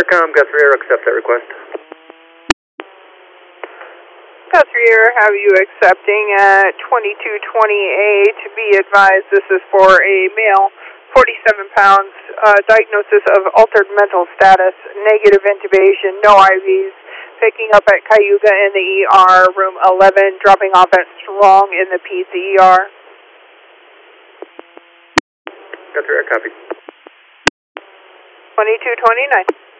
Intercom, Guthrie Air, accept that request. Guthrie Air, have you accepting at 2220A to be advised this is for a male, 47 pounds, diagnosis of altered mental status, negative intubation, no IVs, picking up at Cayuga in the ER, room 11, dropping off at Strong in the PCER. Guthrie Air, copy. 2229.